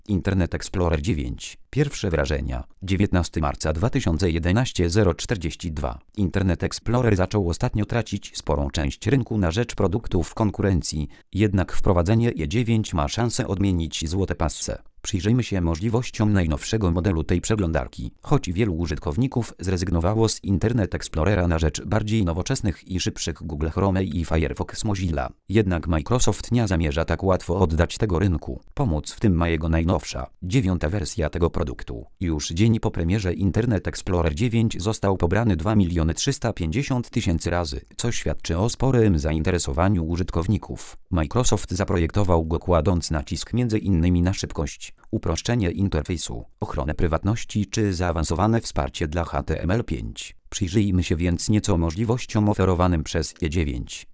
Internet Explorer 9. Pierwsze wrażenia. 19 marca 2011 0:42. Internet Explorer zaczął ostatnio tracić sporą część rynku na rzecz produktów konkurencji, jednak wprowadzenie E9 ma szansę odmienić złote passy. Przyjrzyjmy się możliwościom najnowszego modelu tej przeglądarki. Choć wielu użytkowników zrezygnowało z Internet Explorera na rzecz bardziej nowoczesnych i szybszych Google Chrome i Firefox Mozilla, jednak Microsoft nie zamierza tak łatwo oddać tego rynku. Pomóc w tym ma jego najnowsza, 9. wersja tego produktu. Już dzień po premierze Internet Explorer 9 został pobrany 2 350 000 razy, co świadczy o sporym zainteresowaniu użytkowników. Microsoft zaprojektował go kładąc nacisk m.in. na szybkość, uproszczenie interfejsu, ochronę prywatności czy zaawansowane wsparcie dla HTML5. Przyjrzyjmy się więc nieco możliwościom oferowanym przez E9.